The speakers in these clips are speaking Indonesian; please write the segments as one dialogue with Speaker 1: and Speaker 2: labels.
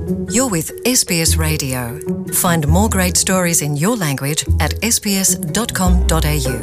Speaker 1: You're with SBS Radio. Find more great stories in your language at sbs.com.au.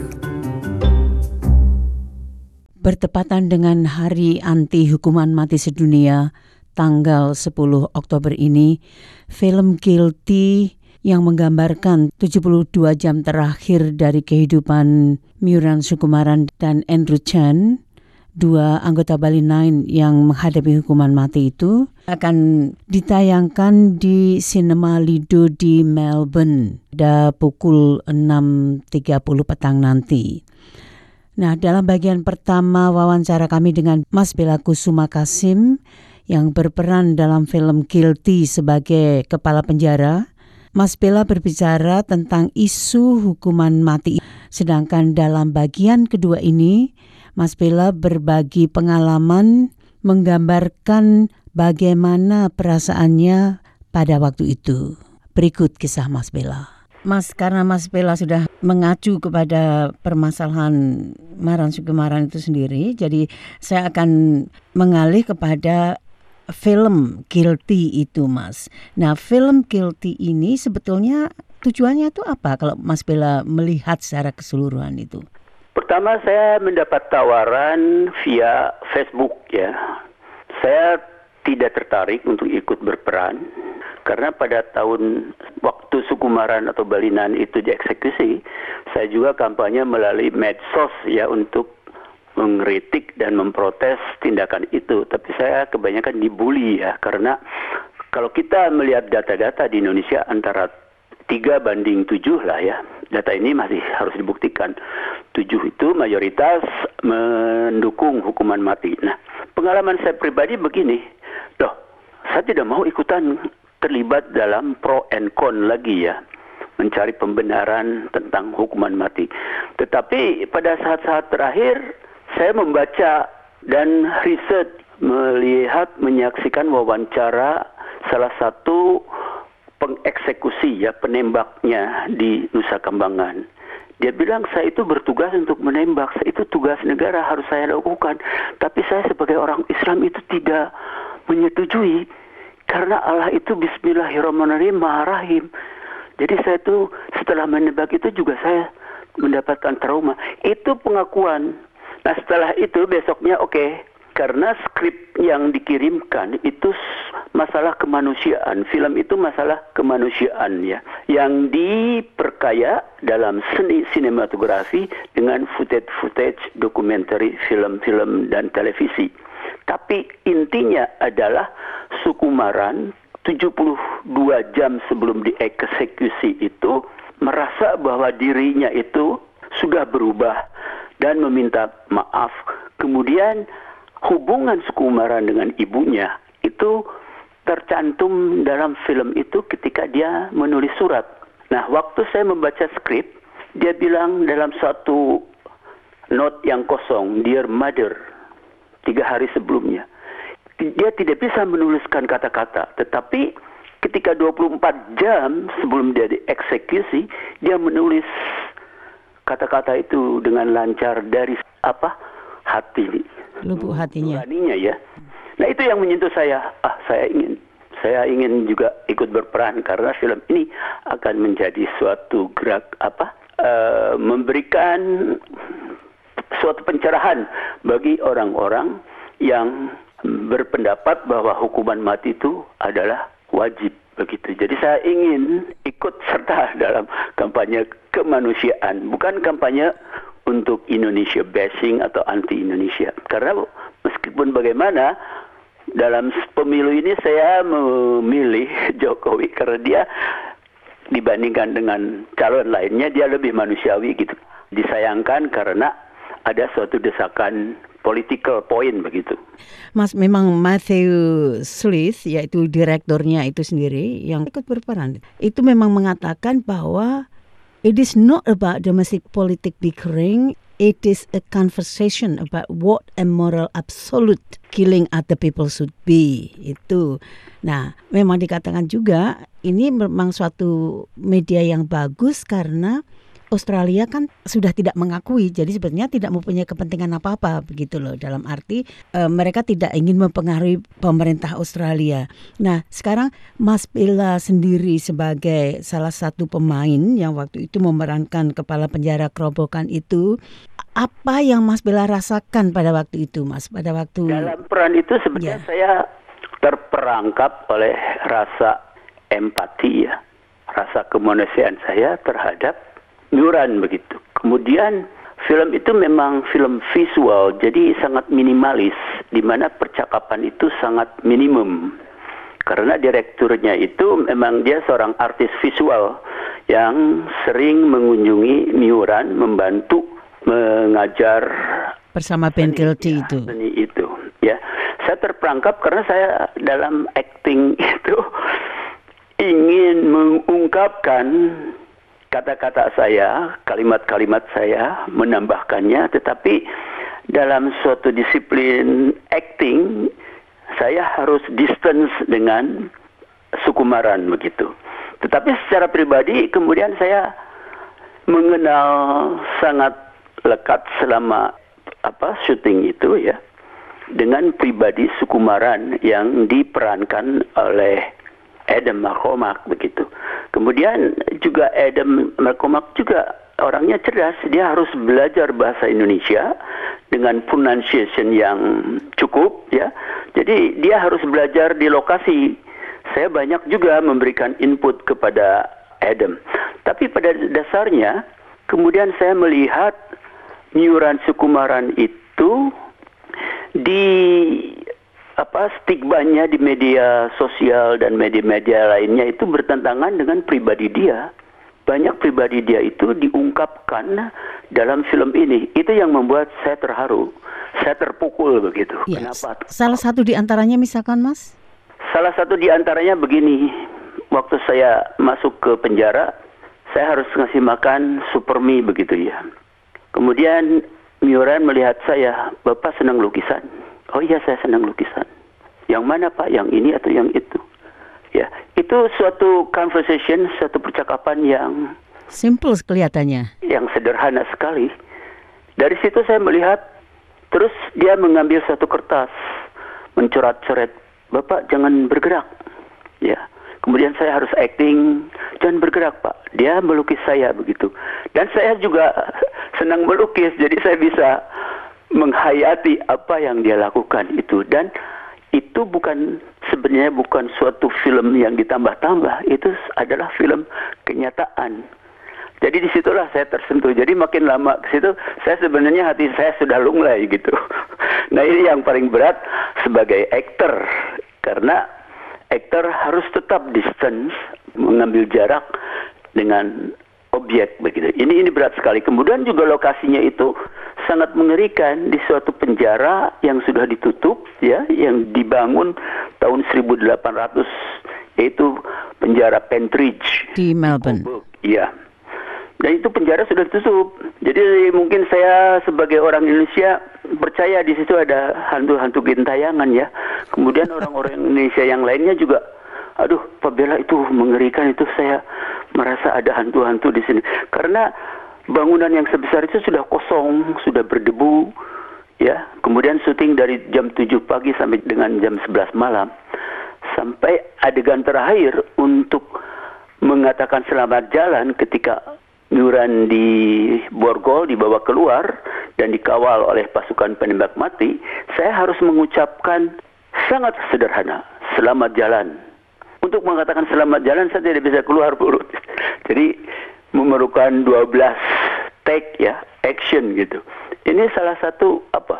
Speaker 2: Bertepatan dengan Hari Anti Hukuman Mati Sedunia, tanggal 10 Oktober ini, film Guilty yang menggambarkan 72 jam terakhir dari kehidupan Myuran Sukumaran dan Andrew Chan, dua anggota Bali Nine yang menghadapi hukuman mati itu, akan ditayangkan di Cinema Lido di Melbourne pada pukul 6.30 petang nanti. Nah, dalam bagian pertama wawancara kami dengan Mas Bella Kusuma Kasim yang berperan dalam film Guilty sebagai kepala penjara, Mas Bella berbicara tentang isu hukuman mati. Sedangkan dalam bagian kedua ini, Mas Bella berbagi pengalaman menggambarkan bagaimana perasaannya pada waktu itu. Berikut kisah Mas Bella. Mas, karena Mas Bella sudah mengacu kepada permasalahan Myuran Sukumaran itu sendiri, jadi saya akan mengalih kepada film Guilty itu, Mas. Nah, film Guilty ini sebetulnya tujuannya itu apa kalau Mas Bella melihat secara keseluruhan itu?
Speaker 3: Pertama, saya mendapat tawaran via Facebook ya. Saya tidak tertarik untuk ikut berperan karena pada tahun waktu Sukumaran atau Balinan itu dieksekusi, saya juga kampanye melalui medsos ya untuk mengkritik dan memprotes tindakan itu. Tapi saya kebanyakan dibully ya, karena kalau kita melihat data-data di Indonesia antara 3:7 lah ya. Data ini masih harus dibuktikan. 7 itu mayoritas mendukung hukuman mati. Nah, pengalaman saya pribadi begini. Loh, saya tidak mau ikutan terlibat dalam pro and con lagi ya. Mencari pembenaran tentang hukuman mati. Tetapi pada saat-saat terakhir, saya membaca dan riset, melihat, menyaksikan wawancara salah satu pengeksekusi ya, penembaknya di Nusa Kambangan. Dia bilang, saya itu bertugas untuk menembak, saya itu tugas negara harus saya lakukan. Tapi saya sebagai orang Islam itu tidak menyetujui, karena Allah itu Bismillahirrahmanirrahim Maha Rahim. Jadi saya itu setelah menembak itu juga saya mendapatkan trauma. Itu pengakuan. Nah, setelah itu besoknya oke. Karena skrip yang dikirimkan itu masalah kemanusiaan. Film itu masalah kemanusiaan ya. Yang diperkaya dalam seni sinematografi dengan footage dokumenter, film-film dan televisi. Tapi intinya adalah Sukumaran 72 jam sebelum dieksekusi itu merasa bahwa dirinya itu sudah berubah dan meminta maaf. Kemudian hubungan Sukumaran dengan ibunya itu tercantum dalam film itu ketika dia menulis surat. Nah, waktu saya membaca skrip, dia bilang dalam satu note yang kosong, Dear Mother, 3 hari sebelumnya. Dia tidak bisa menuliskan kata-kata, tetapi ketika 24 jam sebelum dia dieksekusi, dia menulis kata-kata itu dengan lancar dari hati.
Speaker 2: Lubuk hatinya.
Speaker 3: Nuraninya ya. Nah, itu yang menyentuh saya. Saya ingin juga ikut berperan karena film ini akan menjadi suatu memberikan suatu pencerahan bagi orang-orang yang berpendapat bahwa hukuman mati itu adalah wajib begitu. Jadi saya ingin ikut serta dalam kampanye kemanusiaan, bukan kampanye untuk Indonesia bashing atau anti Indonesia. Karena meskipun bagaimana dalam pemilu ini saya memilih Jokowi karena dia dibandingkan dengan calon lainnya dia lebih manusiawi gitu. Disayangkan karena ada suatu desakan political point begitu.
Speaker 2: Mas, memang Matthew Slith, yaitu direkturnya itu sendiri yang ikut berperan, itu memang mengatakan bahwa it is not about domestic politics bickering, it is a conversation about what a moral absolute killing other people should be. Itu. Nah, memang dikatakan juga ini memang suatu media yang bagus karena Australia kan sudah tidak mengakui, jadi sebenarnya tidak mempunyai kepentingan apa-apa begitu loh, dalam arti mereka tidak ingin mempengaruhi pemerintah Australia. Nah, sekarang Mas Bella sendiri sebagai salah satu pemain yang waktu itu memerankan kepala penjara kerobokan itu, apa yang Mas Bella rasakan pada waktu itu, Mas? Pada waktu
Speaker 3: dalam peran itu sebenarnya saya terperangkap oleh rasa empati ya, rasa kemanusiaan saya terhadap Miuran begitu. Kemudian film itu memang film visual, jadi sangat minimalis, di mana percakapan itu sangat minimum. Karena direkturnya itu memang dia seorang artis visual yang sering mengunjungi Miuran, membantu mengajar
Speaker 2: bersama Ben Kilty itu.
Speaker 3: Seni itu, ya. Saya terperangkap karena saya dalam acting itu ingin mengungkapkan kata-kata saya, kalimat-kalimat saya, menambahkannya, tetapi dalam suatu disiplin acting, saya harus distance dengan Sukumaran begitu. Tetapi secara pribadi, kemudian saya mengenal sangat lekat selama syuting itu ya, dengan pribadi Sukumaran yang diperankan oleh Adam McCormack begitu. Kemudian juga Adam McCormack juga orangnya cerdas. Dia harus belajar bahasa Indonesia dengan pronunciation yang cukup ya. Jadi dia harus belajar di lokasi. Saya banyak juga memberikan input kepada Adam. Tapi pada dasarnya kemudian saya melihat Miuran Sukumaran itu stigmanya di media sosial dan media-media lainnya itu bertentangan dengan pribadi dia. Banyak pribadi dia itu diungkapkan dalam film ini. Itu yang membuat saya terharu. Saya terpukul begitu.
Speaker 2: Ya,
Speaker 3: kenapa?
Speaker 2: Salah satu di antaranya misalkan, Mas?
Speaker 3: Salah satu di antaranya begini. Waktu saya masuk ke penjara, saya harus ngasih makan supermie begitu ya. Kemudian Miuran melihat saya, "Bapak senang lukisan?" "Oh iya, saya senang lukisan." "Yang mana Pak? Yang ini atau yang itu?" Ya, itu suatu conversation, suatu percakapan yang
Speaker 2: simple kelihatannya,
Speaker 3: yang sederhana sekali. Dari situ saya melihat, terus dia mengambil satu kertas, mencoret-coret, "Bapak jangan bergerak." Ya. Kemudian saya harus acting, "Jangan bergerak Pak." Dia melukis saya begitu. Dan saya juga senang melukis, jadi saya bisa menghayati apa yang dia lakukan itu. Dan itu sebenarnya bukan suatu film yang ditambah-tambah, itu adalah film kenyataan. Jadi disitulah saya tersentuh. Jadi makin lama ke situ, saya sebenarnya hati saya sudah lunglai gitu. Nah ini yang paling berat sebagai aktor, karena aktor harus tetap distance, mengambil jarak dengan objek begitu. Ini berat sekali. Kemudian juga lokasinya itu sangat mengerikan, di suatu penjara yang sudah ditutup ya, yang dibangun tahun 1800, yaitu penjara Pentridge
Speaker 2: di Melbourne.
Speaker 3: Iya. Dan itu penjara sudah ditutup. Jadi mungkin saya sebagai orang Indonesia percaya di situ ada hantu-hantu gentayangan ya. Kemudian orang-orang Indonesia yang lainnya juga, "Aduh, Pak Bella itu mengerikan, itu saya merasa ada hantu-hantu di sini." Karena bangunan yang sebesar itu sudah kosong, sudah berdebu ya. Kemudian syuting dari jam 7 pagi sampai dengan jam 11 malam. Sampai adegan terakhir untuk mengatakan selamat jalan ketika Miuran di borgol dibawa keluar dan dikawal oleh pasukan penembak mati, saya harus mengucapkan sangat sederhana, "Selamat jalan." Untuk mengatakan selamat jalan saya tidak bisa keluar mulut. Jadi memerlukan 12 take ya, action gitu. Ini salah satu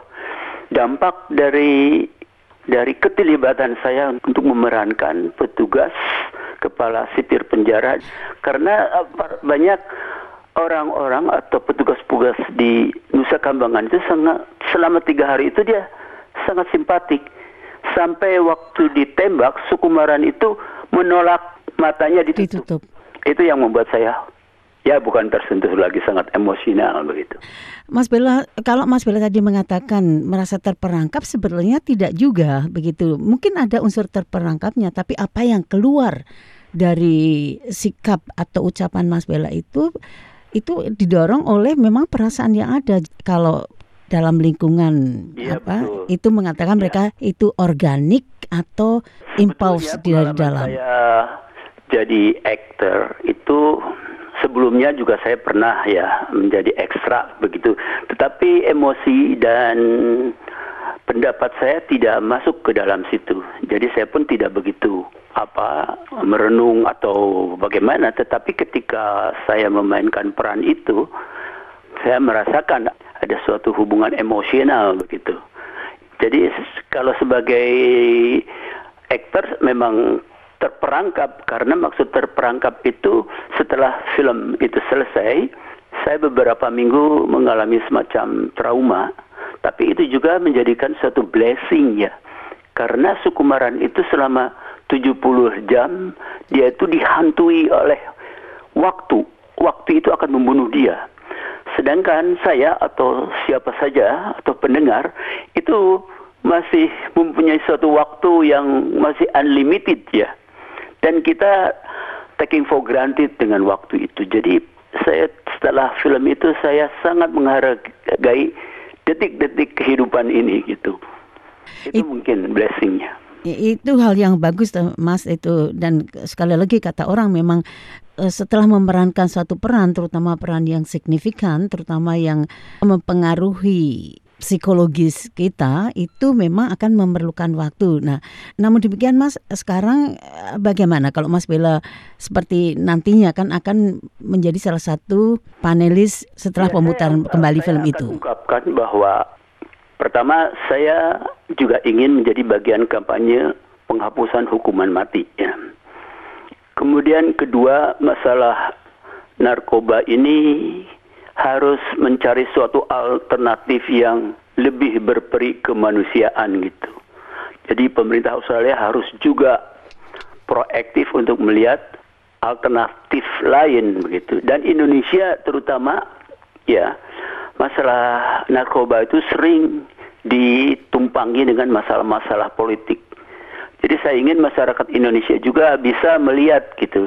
Speaker 3: dampak dari keterlibatan saya untuk memerankan petugas kepala sipir penjara, karena banyak orang-orang atau petugas-petugas di Nusa Kambangan itu selama 3 hari itu dia sangat simpatik. Sampai waktu ditembak, Sukumaran itu menolak, matanya ditutup. Itu yang membuat saya bukan tersentuh lagi, sangat emosional begitu.
Speaker 2: Mas Bella, kalau Mas Bella tadi mengatakan merasa terperangkap, sebenarnya tidak juga begitu. Mungkin ada unsur terperangkapnya, tapi apa yang keluar dari sikap atau ucapan Mas Bella itu itu didorong oleh memang perasaan yang ada. Kalau dalam lingkungan
Speaker 3: betul.
Speaker 2: itu mengatakan mereka itu organik atau impuls dari dalam.
Speaker 3: Saya jadi aktor itu sebelumnya juga saya pernah ya menjadi ekstra begitu. Tetapi emosi dan pendapat saya tidak masuk ke dalam situ. Jadi saya pun tidak begitu merenung atau bagaimana. Tetapi ketika saya memainkan peran itu, saya merasakan ada suatu hubungan emosional begitu. Jadi kalau sebagai aktor memang terperangkap, karena maksud terperangkap itu setelah film itu selesai, saya beberapa minggu mengalami semacam trauma. Tapi itu juga menjadikan suatu blessing ya. Karena sukumaran itu selama 70 jam dia itu dihantui oleh waktu. Waktu itu akan membunuh dia. Sedangkan saya atau siapa saja atau pendengar itu masih mempunyai suatu waktu yang masih unlimited ya. Dan kita taking for granted dengan waktu itu. Jadi saya setelah film itu saya sangat menghargai detik-detik kehidupan ini gitu. Itu mungkin blessingnya.
Speaker 2: Itu hal yang bagus Mas itu, dan sekali lagi kata orang memang setelah memerankan suatu peran, terutama peran yang signifikan, terutama yang mempengaruhi psikologis kita, itu memang akan memerlukan waktu. Nah, namun demikian Mas, sekarang bagaimana kalau Mas Bella seperti nantinya akan menjadi salah satu panelis setelah pemutaran kembali film itu?
Speaker 3: Saya ungkapkan bahwa pertama, saya juga ingin menjadi bagian kampanye penghapusan hukuman mati. Ya. Kemudian kedua, masalah narkoba ini harus mencari suatu alternatif yang lebih berperi kemanusiaan gitu. Jadi pemerintah Australia harus juga proaktif untuk melihat alternatif lain begitu. Dan Indonesia terutama ya, masalah narkoba itu sering ditumpangi dengan masalah-masalah politik. Jadi saya ingin masyarakat Indonesia juga bisa melihat gitu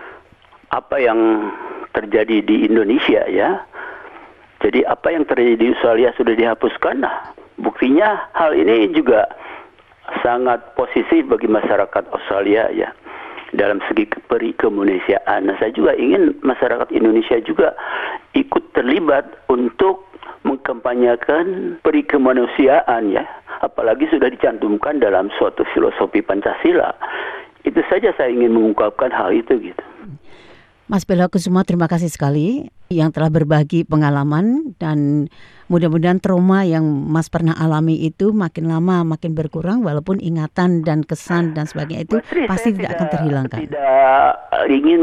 Speaker 3: apa yang terjadi di Indonesia ya. Jadi apa yang terjadi di Australia sudah dihapuskan. Nah, buktinya hal ini juga sangat positif bagi masyarakat Australia ya. Dalam segi perikemanusiaan. Nah, saya juga ingin masyarakat Indonesia juga ikut terlibat untuk mengkampanyekan perikemanusiaan ya, apalagi sudah dicantumkan dalam suatu filosofi Pancasila. Itu saja saya ingin mengungkapkan hal itu gitu.
Speaker 2: Mas Bella Kusuma, terima kasih sekali yang telah berbagi pengalaman, dan mudah-mudahan trauma yang Mas pernah alami itu makin lama makin berkurang, walaupun ingatan dan kesan dan sebagainya itu pasti tidak akan terhilangkan.
Speaker 3: Tidak ingin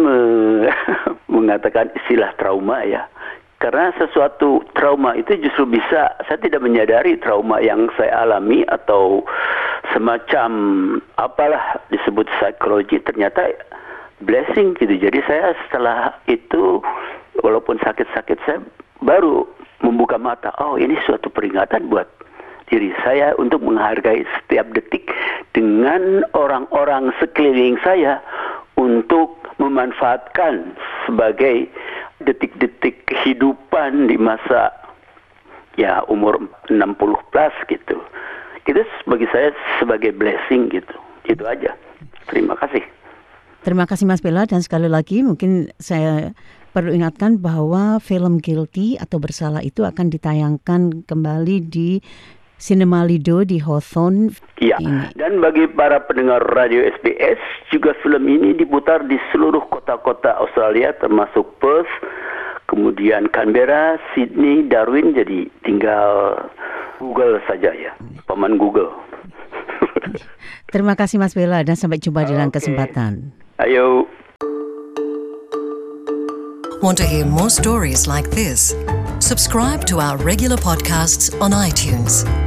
Speaker 3: mengatakan istilah trauma ya. Karena sesuatu trauma itu justru bisa, saya tidak menyadari trauma yang saya alami atau semacam apalah disebut psikologi, ternyata blessing gitu. Jadi saya setelah itu, walaupun sakit-sakit, saya baru membuka mata, oh ini suatu peringatan buat diri saya untuk menghargai setiap detik dengan orang-orang sekeliling saya untuk memanfaatkan sebagai detik-detik kehidupan di masa ya umur 60 plus gitu. Itu bagi saya sebagai blessing gitu. Itu aja. Terima kasih.
Speaker 2: Terima kasih Mas Bella, dan sekali lagi mungkin saya perlu ingatkan bahwa film Guilty atau Bersalah itu akan ditayangkan kembali di Cinema Lido di Hawthorne.
Speaker 3: Iya, dan bagi para pendengar radio SBS, juga film ini diputar di seluruh kota-kota Australia termasuk Perth, kemudian Canberra, Sydney, Darwin. Jadi tinggal Google saja ya, paman Google.
Speaker 2: Terima kasih Mas Bella, dan sampai jumpa di lain kesempatan.
Speaker 3: Ayo.
Speaker 1: Want to hear more stories like this? Subscribe to our regular podcasts on iTunes.